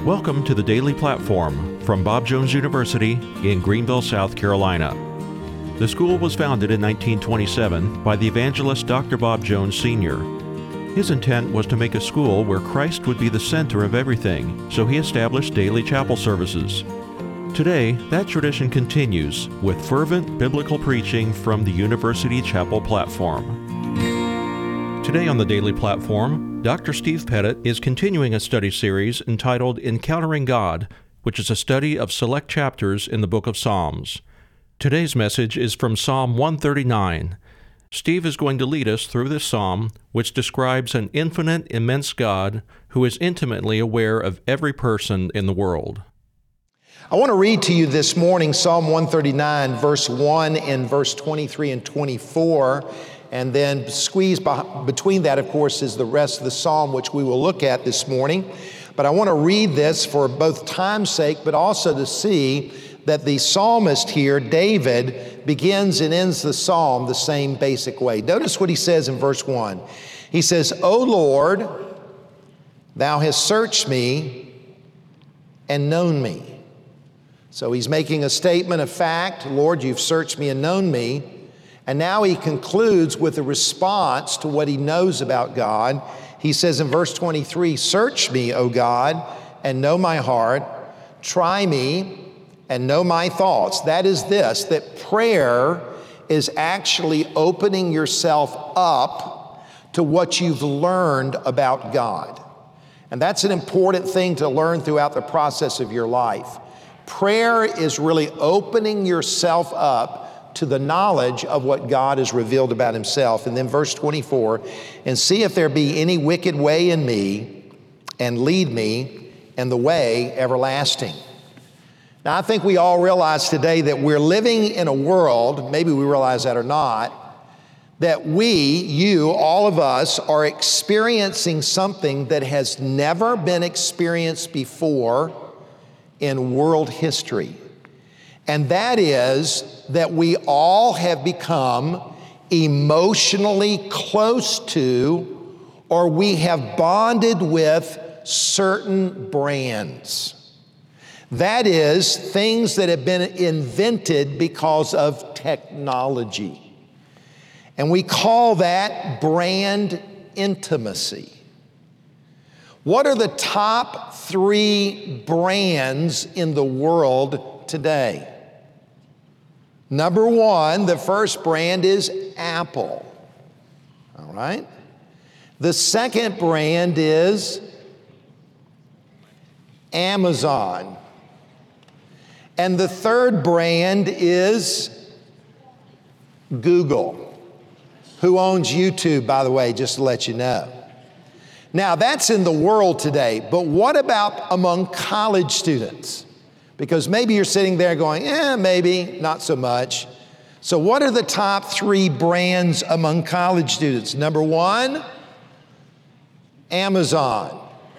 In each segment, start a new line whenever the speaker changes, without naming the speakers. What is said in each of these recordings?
Welcome to the Daily Platform from Bob Jones University in Greenville, South Carolina. The school was founded in 1927 by the evangelist Dr. Bob Jones Sr. His intent was to make a school where Christ would be the center of everything, so he established daily chapel services. Today, that tradition continues with fervent biblical preaching from the University Chapel platform. Today on the Daily Platform, Dr. Steve Pettit is continuing a study series entitled Encountering God, which is a study of select chapters in the book of Psalms. Today's message is from Psalm 139. Steve is going to lead us through this psalm, which describes an infinite, immense God who is intimately aware of every person in the world.
I want to read to you this morning Psalm 139, verse 1 and verse 23 and 24. And then squeezed between that, of course, is the rest of the psalm, which we will look at this morning. But I want to read this for both time's sake, but also to see that the psalmist here, David, begins and ends the psalm the same basic way. Notice what he says in verse 1. He says, "O Lord, thou hast searched me and known me." So he's making a statement of fact. Lord, you've searched me and known me. And now he concludes with a response to what he knows about God. He says in verse 23, "Search me, O God, and know my heart. Try me and know my thoughts." That is this, that prayer is actually opening yourself up to what you've learned about God. And that's an important thing to learn throughout the process of your life. Prayer is really opening yourself up to the knowledge of what God has revealed about himself. And then verse 24, "And see if there be any wicked way in me, and lead me in the way everlasting." Now, I think we all realize today that we're living in a world, maybe we realize that or not, that you, all of us, are experiencing something that has never been experienced before in world history. And that is that we all have become emotionally close to, or we have bonded with certain brands. That is, things that have been invented because of technology. And we call that brand intimacy. What are the top 3 brands in the world today? Number 1, the first brand is Apple. All right? The second brand is Amazon. And the third brand is Google, who owns YouTube, by the way, just to let you know. Now, that's in the world today, but what about among college students? Because maybe you're sitting there going, maybe, not so much. So what are the top 3 brands among college students? Number 1, Amazon.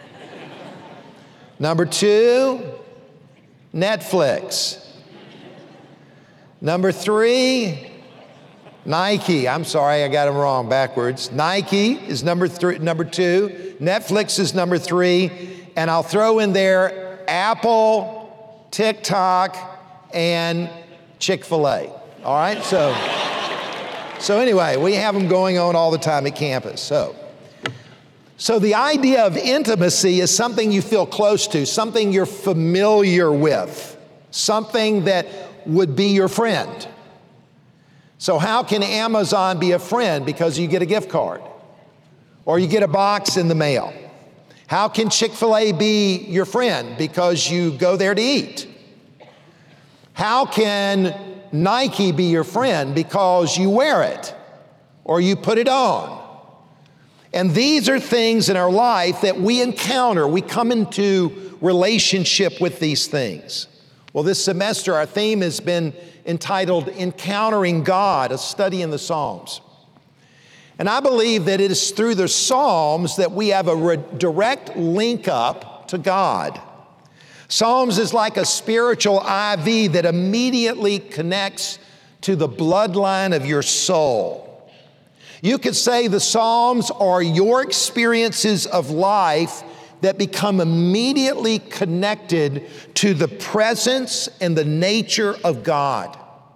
Number 2, Netflix. Number 3, Nike. I'm sorry, I got them wrong backwards. Nike is number 2. Netflix is number 3. And I'll throw in there Apple, TikTok, and Chick-fil-A. All right? So anyway, we have them going on all the time at campus. So the idea of intimacy is something you feel close to, something you're familiar with, something that would be your friend. So how can Amazon be a friend? Because you get a gift card, or you get a box in the mail. How can Chick-fil-A be your friend? Because you go there to eat. How can Nike be your friend? Because you wear it or you put it on. And these are things in our life that we encounter. We come into relationship with these things. Well, this semester, our theme has been entitled Encountering God, a study in the Psalms. And I believe that it is through the Psalms that we have a direct link up to God. Psalms is like a spiritual IV that immediately connects to the bloodline of your soul. You could say the Psalms are your experiences of life that become immediately connected to the presence and the nature of God.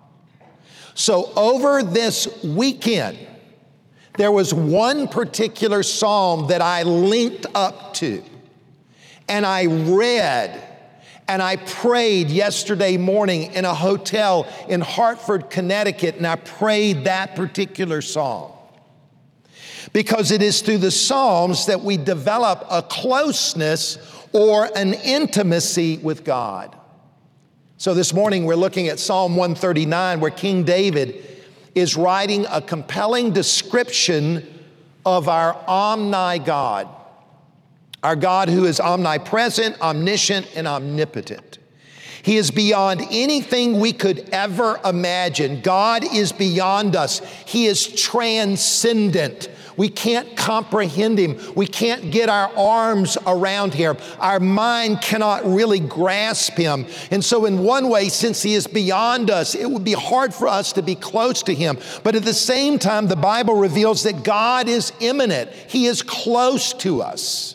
So over this weekend, there was one particular psalm that I linked up to, and I read and I prayed yesterday morning in a hotel in Hartford, Connecticut, and I prayed that particular psalm. Because it is through the Psalms that we develop a closeness or an intimacy with God. So this morning we're looking at Psalm 139, where King David is writing a compelling description of our omni God. Our God who is omnipresent, omniscient, and omnipotent. He is beyond anything we could ever imagine. God is beyond us. He is transcendent. We can't comprehend Him. We can't get our arms around Him. Our mind cannot really grasp Him. And so in one way, since He is beyond us, it would be hard for us to be close to Him. But at the same time, the Bible reveals that God is immanent. He is close to us.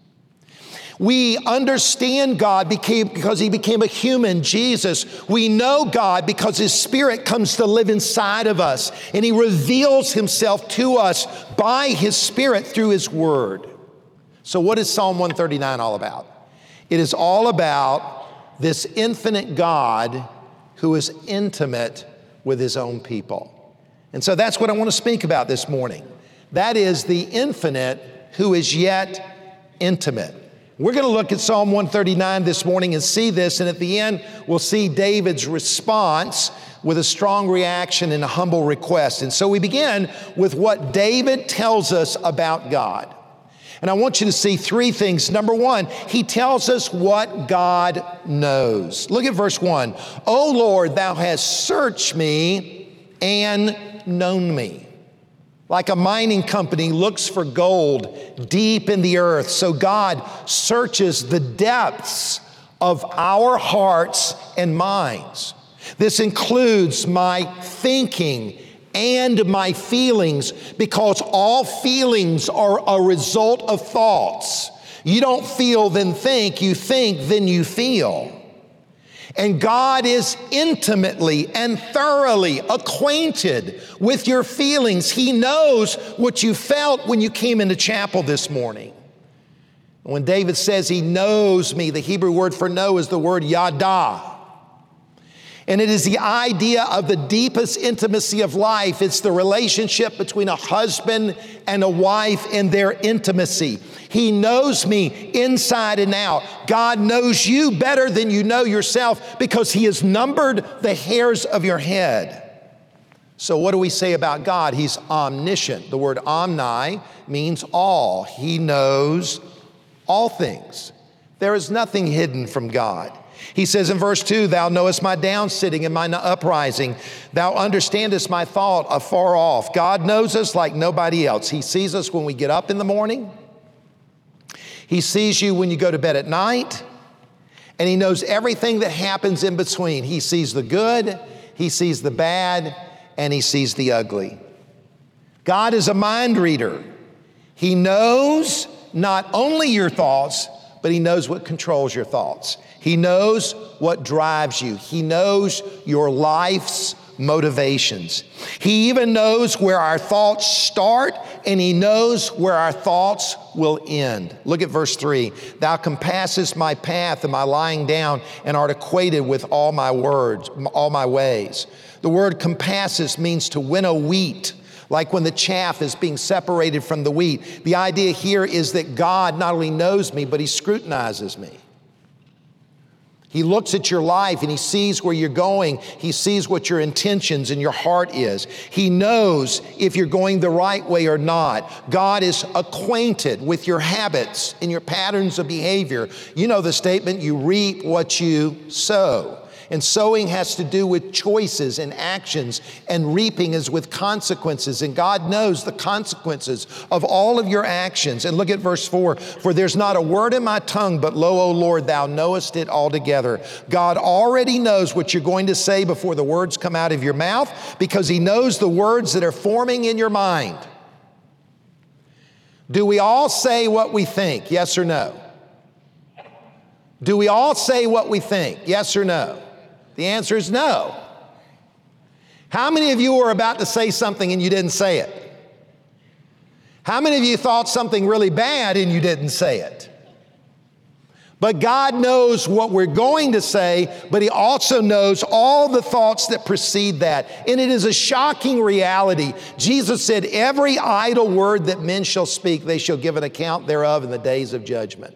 We understand God because He became a human, Jesus. We know God because His Spirit comes to live inside of us, and He reveals Himself to us by His Spirit through His Word. So what is Psalm 139 all about? It is all about this infinite God who is intimate with His own people. And so that's what I want to speak about this morning. That is the infinite who is yet intimate. We're going to look at Psalm 139 this morning and see this, and at the end, we'll see David's response with a strong reaction and a humble request. And so we begin with what David tells us about God. And I want you to see three things. Number one, he tells us what God knows. Look at verse 1. O Lord, thou hast searched me and known me. Like a mining company looks for gold deep in the earth, so God searches the depths of our hearts and minds. This includes my thinking and my feelings, because all feelings are a result of thoughts. You don't feel then think, you think then you feel. And God is intimately and thoroughly acquainted with your feelings. He knows what you felt when you came into chapel this morning. When David says He knows me, the Hebrew word for know is the word yada. And it is the idea of the deepest intimacy of life. It's the relationship between a husband and a wife and their intimacy. He knows me inside and out. God knows you better than you know yourself because He has numbered the hairs of your head. So what do we say about God? He's omniscient. The word omni means all. He knows all things. There is nothing hidden from God. He says in verse 2, thou knowest my downsitting and my uprising. Thou understandest my thought afar off. God knows us like nobody else. He sees us when we get up in the morning. He sees you when you go to bed at night. And He knows everything that happens in between. He sees the good, He sees the bad, and He sees the ugly. God is a mind reader. He knows not only your thoughts, but He knows what controls your thoughts. He knows what drives you. He knows your life's motivations. He even knows where our thoughts start, and He knows where our thoughts will end. Look at verse 3. Thou compassest my path and my lying down, and art acquainted with all my words, all my ways. The word compasses means to winnow wheat, like when the chaff is being separated from the wheat. The idea here is that God not only knows me, but He scrutinizes me. He looks at your life and He sees where you're going. He sees what your intentions and your heart is. He knows if you're going the right way or not. God is acquainted with your habits and your patterns of behavior. You know the statement, you reap what you sow. And sowing has to do with choices and actions, and reaping is with consequences. And God knows the consequences of all of your actions. And look at verse 4. For there's not a word in my tongue, but lo, O Lord, thou knowest it altogether. God already knows what you're going to say before the words come out of your mouth, because He knows the words that are forming in your mind. Do we all say what we think? Yes or no? Do we all say what we think? Yes or no? The answer is no. How many of you were about to say something and you didn't say it? How many of you thought something really bad and you didn't say it? But God knows what we're going to say, but He also knows all the thoughts that precede that. And it is a shocking reality. Jesus said, every idle word that men shall speak, they shall give an account thereof in the days of judgment.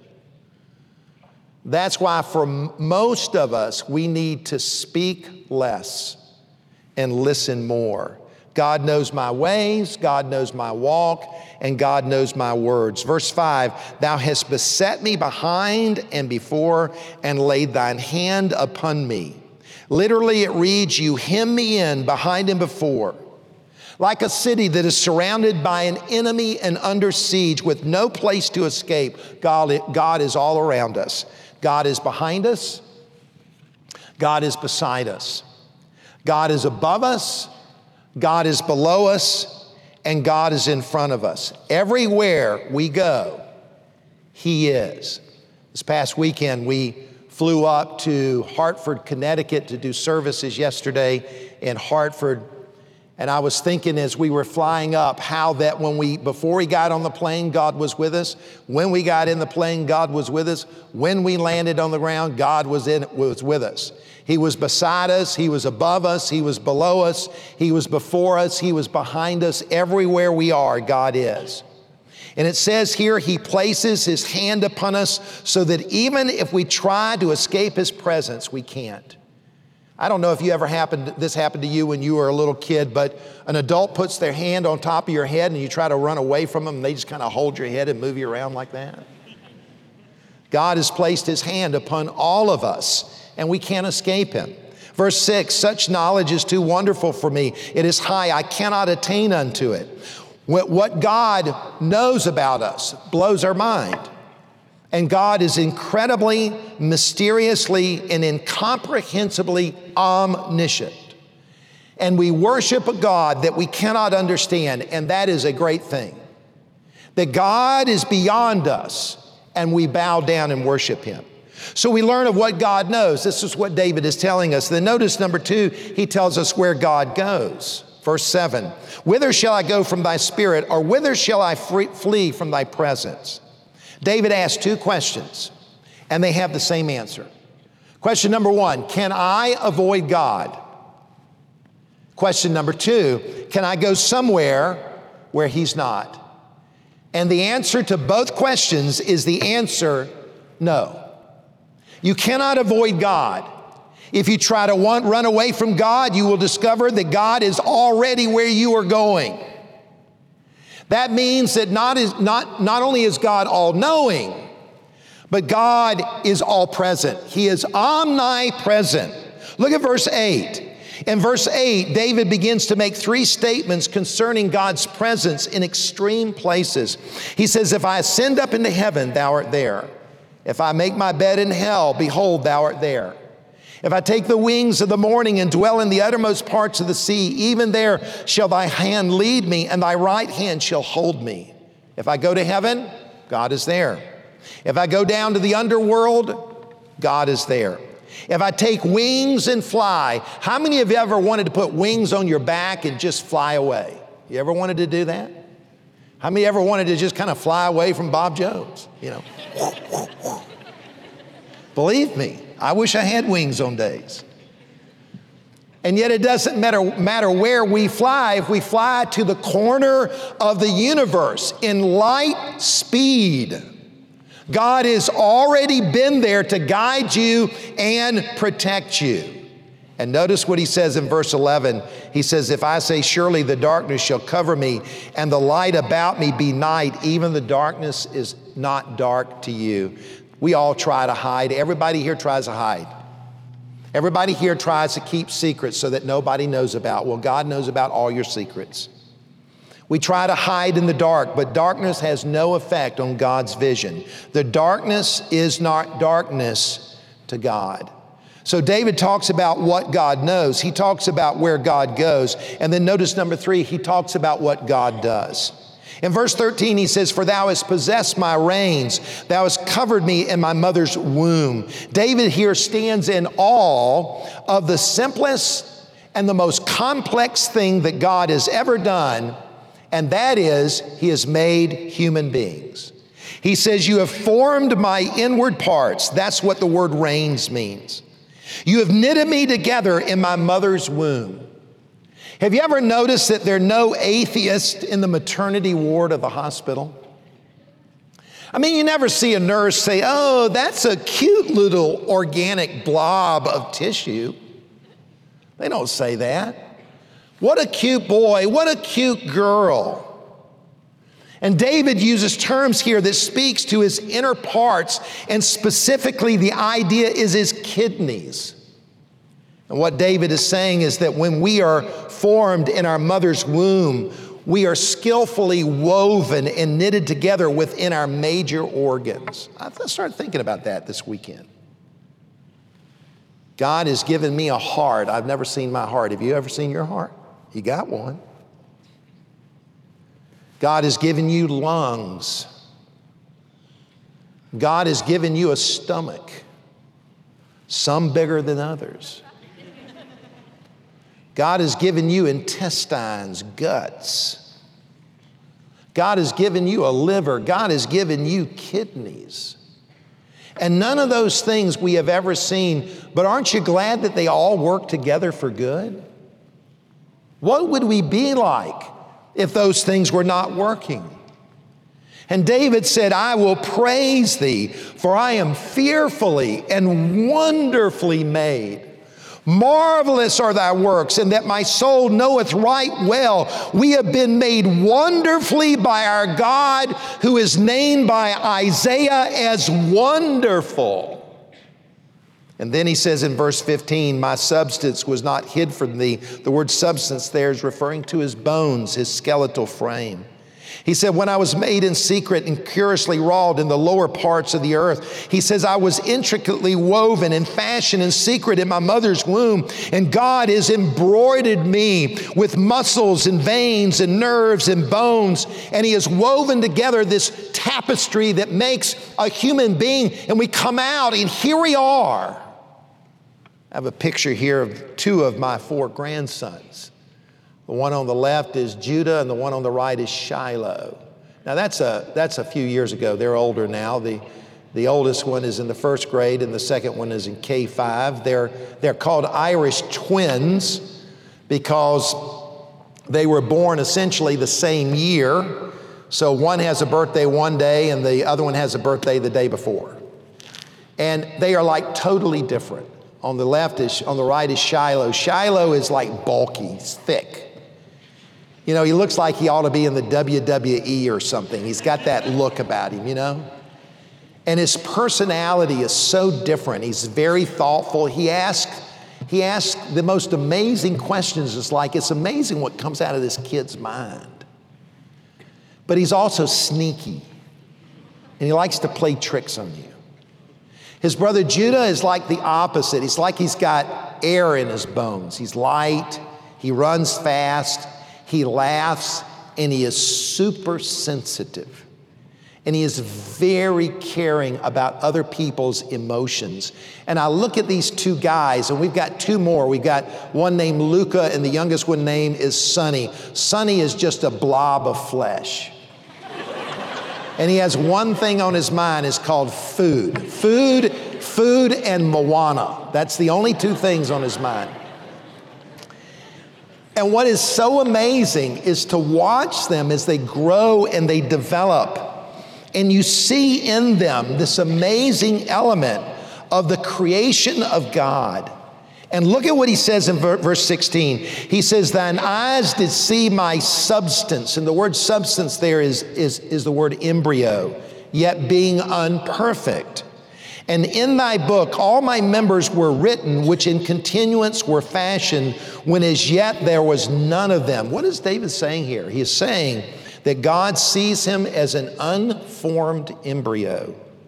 That's why for most of us, we need to speak less and listen more. God knows my ways, God knows my walk, and God knows my words. Verse 5, thou hast beset me behind and before and laid thine hand upon me. Literally it reads, you hem me in behind and before. Like a city that is surrounded by an enemy and under siege with no place to escape, God is all around us. God is behind us. God is beside us. God is above us. God is below us, and God is in front of us. Everywhere we go, He is. This past weekend, we flew up to Hartford, Connecticut to do services yesterday in Hartford. And I was thinking as we were flying up how that before we got on the plane, God was with us. When we got in the plane, God was with us. When we landed on the ground, God was with us. He was beside us. He was above us. He was below us. He was before us. He was behind us. Everywhere we are, God is. And it says here, He places His hand upon us so that even if we try to escape His presence, we can't. I don't know if this happened to you when you were a little kid, but an adult puts their hand on top of your head and you try to run away from them and they just kind of hold your head and move you around like that. God has placed His hand upon all of us and we can't escape Him. Verse 6, such knowledge is too wonderful for me. It is high, I cannot attain unto it. What God knows about us blows our mind. And God is incredibly, mysteriously, and incomprehensibly omniscient. And we worship a God that we cannot understand, and that is a great thing. That God is beyond us, and we bow down and worship Him. So we learn of what God knows. This is what David is telling us. Then notice number 2, he tells us where God goes. Verse 7, whither shall I go from thy spirit, or whither shall I flee from thy presence? David asked 2 questions, and they have the same answer. Question number 1, can I avoid God? Question number 2, can I go somewhere where He's not? And the answer to both questions is the answer, no. You cannot avoid God. If you try to run away from God, you will discover that God is already where you are going. That means that not only is God all-knowing, but God is all-present. He is omnipresent. Look at verse 8. In verse 8, David begins to make 3 statements concerning God's presence in extreme places. He says, if I ascend up into heaven, thou art there. If I make my bed in hell, behold, thou art there. If I take the wings of the morning and dwell in the uttermost parts of the sea, even there shall thy hand lead me, and thy right hand shall hold me. If I go to heaven, God is there. If I go down to the underworld, God is there. If I take wings and fly, how many of you ever wanted to put wings on your back and just fly away? You ever wanted to do that? How many ever wanted to just kind of fly away from Bob Jones? You know. Believe me, I wish I had wings on days. And yet it doesn't matter where we fly. If we fly to the corner of the universe in light speed, God has already been there to guide you and protect you. And notice what He says in verse 11. He says, if I say, surely the darkness shall cover me, and the light about me be night, even the darkness is not dark to you. We all try to hide. Everybody here tries to hide. Everybody here tries to keep secrets so that nobody knows about. Well, God knows about all your secrets. We try to hide in the dark, but darkness has no effect on God's vision. The darkness is not darkness to God. So David talks about what God knows. He talks about where God goes. And then notice number 3, he talks about what God does. In verse 13, he says, for thou hast possessed my reins. Thou hast covered me in my mother's womb. David here stands in awe of the simplest and the most complex thing that God has ever done, and that is, he has made human beings. He says, you have formed my inward parts. That's what the word reins means. You have knitted me together in my mother's womb. Have you ever noticed that there are no atheists in the maternity ward of the hospital? I mean, you never see a nurse say, oh, that's a cute little organic blob of tissue. They don't say that. What a cute boy, what a cute girl. And David uses terms here that speaks to his inner parts, and specifically the idea is his kidneys. And what David is saying is that when we are formed in our mother's womb, we are skillfully woven and knitted together within our major organs. I started thinking about that this weekend. God has given me a heart. I've never seen my heart. Have you ever seen your heart? You got one. God has given you lungs. God has given you a stomach, some bigger than others. God has given you intestines, guts. God has given you a liver. God has given you kidneys. And none of those things we have ever seen, but aren't you glad that they all work together for good? What would we be like if those things were not working? And David said, I will praise thee, for I am fearfully and wonderfully made. Marvelous are thy works, and that my soul knoweth right well. We have been made wonderfully by our God, who is named by Isaiah as wonderful. And then he says in verse 15, my substance was not hid from thee. The word substance there is referring to his bones, his skeletal frame. He said, when I was made in secret and curiously wrought in the lower parts of the earth, he says, I was intricately woven and fashioned in secret in my mother's womb. And God has embroidered me with muscles and veins and nerves and bones. And he has woven together this tapestry that makes a human being. And we come out and here we are. I have a picture here of two of my 4 grandsons. The one on the left is Judah, and the one on the right is Shiloh. Now that's a few years ago. They're older now. The oldest one is in the 1st grade, and the second one is in K-5. They're called Irish twins because they were born essentially the same year. So one has a birthday one day, and the other one has a birthday the day before. And they are like totally different. On the right is Shiloh. Shiloh is like bulky, he's thick. You know, he looks like he ought to be in the WWE or something. He's got that look about him, you know? And his personality is so different. He's very thoughtful. He asks the most amazing questions. It's amazing what comes out of this kid's mind. But he's also sneaky, and he likes to play tricks on you. His brother Judah is like the opposite. He's like he's got air in his bones. He's light, he runs fast, he laughs, and he is super sensitive. And he is very caring about other people's emotions. And I look at these 2 guys, and we've got 2 more. We've got one named Luca, and the youngest one named is Sonny. Sonny is just a blob of flesh. And he has one thing on his mind. It's called food. Food and Moana. That's the only 2 things on his mind. And what is so amazing is to watch them as they grow and they develop. And you see in them this amazing element of the creation of God. And look at what he says in verse 16. He says, thine eyes did see my substance. And the word substance there is the word embryo, yet being unperfect. And in thy book all my members were written, which in continuance were fashioned, when as yet there was none of them. What is David saying here? He is saying that God sees him as an unformed embryo.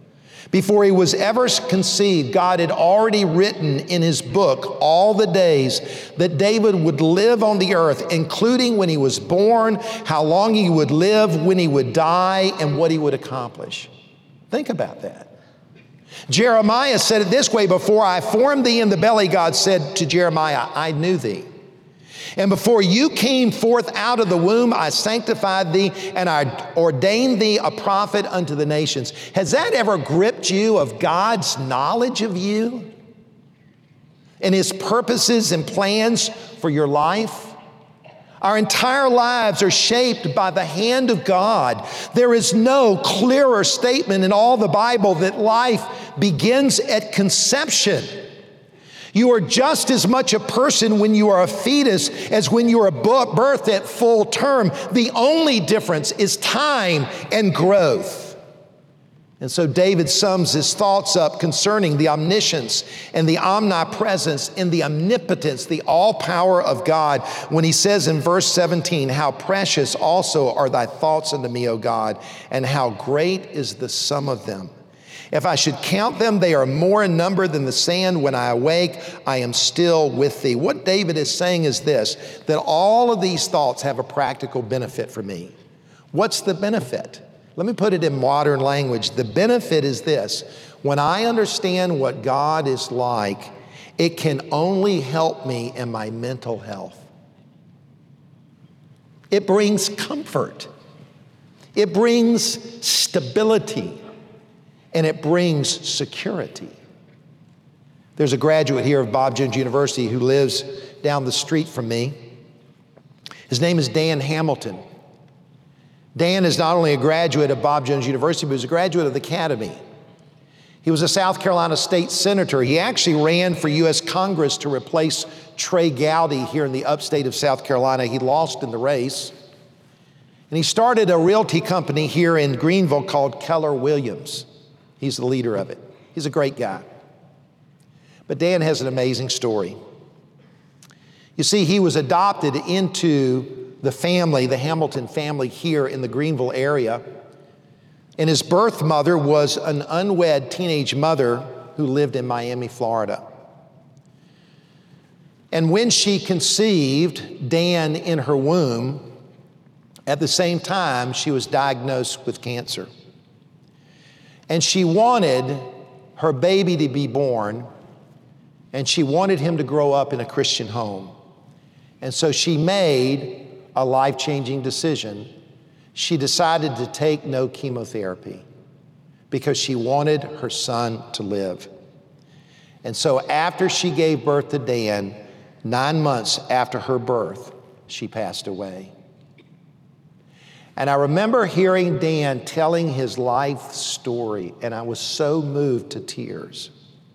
Before he was ever conceived, God had already written in his book all the days that David would live on the earth, including when he was born, how long he would live, when he would die, and what he would accomplish. Think about that. Jeremiah said it this way: before I formed thee in the belly, God said to Jeremiah, I knew thee. And before you came forth out of the womb, I sanctified thee, and I ordained thee a prophet unto the nations. Has that ever gripped you, of God's knowledge of you and his purposes and plans for your life? Our entire lives are shaped by the hand of God. There is no clearer statement in all the Bible that life begins at conception. You are just as much a person when you are a fetus as when you are birthed at full term. The only difference is time and growth. And so David sums his thoughts up concerning the omniscience and the omnipresence and the omnipotence, the all power of God, when he says in verse 17, how precious also are thy thoughts unto me, O God, and how great is the sum of them. If I should count them, they are more in number than the sand. When I awake, I am still with thee. What David is saying is this, that all of these thoughts have a practical benefit for me. What's the benefit? Let me put it in modern language. The benefit is this: when I understand what God is like, it can only help me in my mental health. It brings comfort. It brings stability. And it brings security. There's a graduate here of Bob Jones University who lives down the street from me. His name is Dan Hamilton. Dan is not only a graduate of Bob Jones University, but he's a graduate of the Academy. He was a South Carolina state senator. He actually ran for U.S. Congress to replace Trey Gowdy here in the upstate of South Carolina. He lost in the race. And he started a realty company here in Greenville called Keller Williams. He's the leader of it. He's a great guy. But Dan has an amazing story. You see, he was adopted into the family, the Hamilton family here in the Greenville area. And his birth mother was an unwed teenage mother who lived in Miami, Florida. And when she conceived Dan in her womb, at the same time, she was diagnosed with cancer. And she wanted her baby to be born, and she wanted him to grow up in a Christian home. And so she made a life-changing decision. She decided to take no chemotherapy because she wanted her son to live. And so after she gave birth to Dan, 9 months after her birth, she passed away. And I remember hearing Dan telling his life story, and I was so moved to tears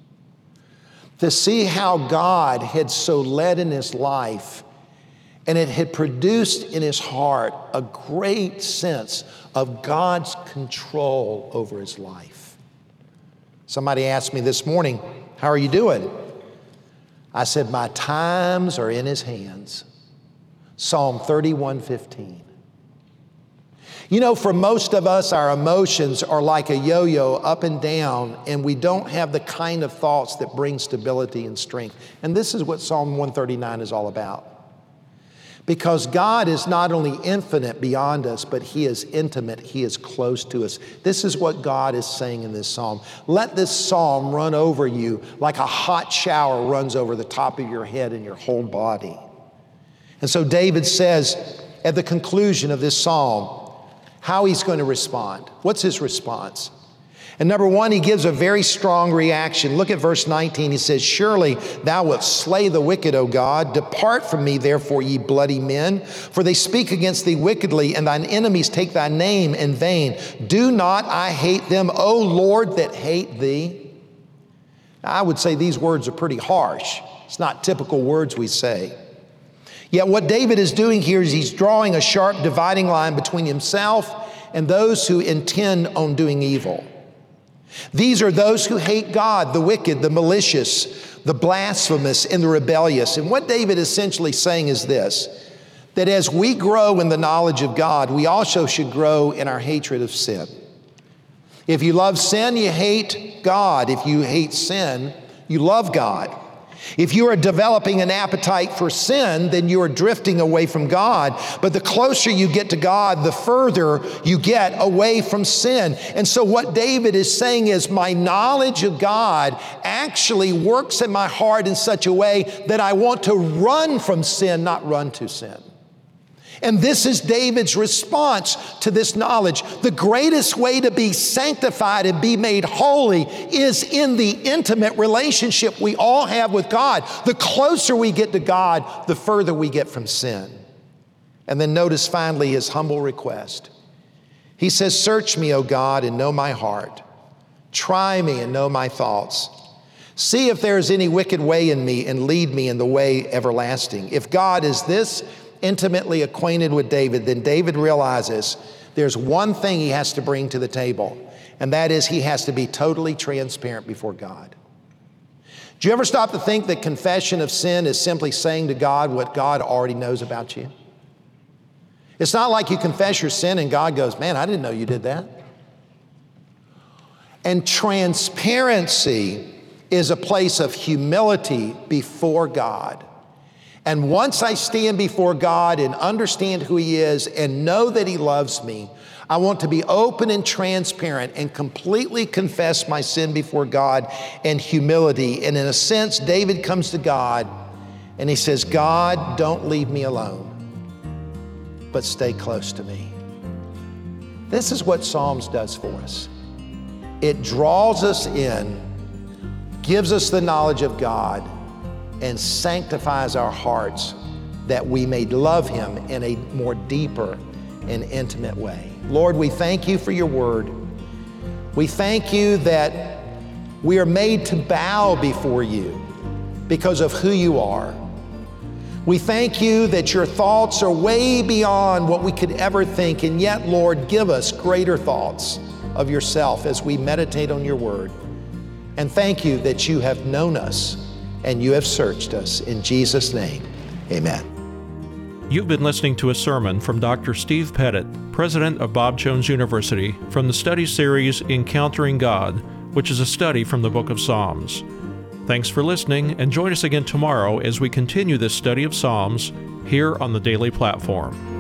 to see how God had so led in his life, and it had produced in his heart a great sense of God's control over his life. Somebody asked me this morning, how are you doing? I said, my times are in his hands. Psalm 31:15. You know, for most of us, our emotions are like a yo-yo, up and down, and we don't have the kind of thoughts that bring stability and strength. And this is what Psalm 139 is all about. Because God is not only infinite beyond us, but he is intimate, he is close to us. This is what God is saying in this psalm. Let this psalm run over you like a hot shower runs over the top of your head and your whole body. And so David says at the conclusion of this psalm, how he's going to respond. What's his response? And number one, he gives a very strong reaction. Look at verse 19. He says, surely thou wilt slay the wicked, O God. Depart from me, therefore, ye bloody men, for they speak against thee wickedly, and thine enemies take thy name in vain. Do not I hate them, O Lord, that hate thee? Now, I would say these words are pretty harsh. It's not typical words we say. Yet what David is doing here is he's drawing a sharp dividing line between himself and those who intend on doing evil. These are those who hate God, the wicked, the malicious, the blasphemous, and the rebellious. And what David is essentially saying is this, that as we grow in the knowledge of God, we also should grow in our hatred of sin. If you love sin, you hate God. If you hate sin, you love God. If you are developing an appetite for sin, then you are drifting away from God. But the closer you get to God, the further you get away from sin. And so what David is saying is, my knowledge of God actually works in my heart in such a way that I want to run from sin, not run to sin. And this is David's response to this knowledge. The greatest way to be sanctified and be made holy is in the intimate relationship we all have with God. The closer we get to God, the further we get from sin. And then notice finally his humble request. He says, search me, O God, and know my heart. Try me and know my thoughts. See if there is any wicked way in me and lead me in the way everlasting. If God is this intimately acquainted with David, then David realizes there's one thing he has to bring to the table, and that is he has to be totally transparent before God. Do you ever stop to think that confession of sin is simply saying to God what God already knows about you? It's not like you confess your sin and God goes, man, I didn't know you did that. And transparency is a place of humility before God. And once I stand before God and understand who He is and know that He loves me, I want to be open and transparent and completely confess my sin before God in humility. And in a sense, David comes to God and he says, God, don't leave me alone, but stay close to me. This is what Psalms does for us. It draws us in, gives us the knowledge of God, and sanctifies our hearts that we may love Him in a more deeper and intimate way. Lord, we thank You for Your word. We thank You that we are made to bow before You because of who You are. We thank You that Your thoughts are way beyond what we could ever think, and yet, Lord, give us greater thoughts of Yourself as we meditate on Your word. And thank You that You have known us and You have searched us. In Jesus' name, amen.
You've been listening to a sermon from Dr. Steve Pettit, president of Bob Jones University, from the study series Encountering God, which is a study from the book of Psalms. Thanks for listening, and join us again tomorrow as we continue this study of Psalms here on the Daily Platform.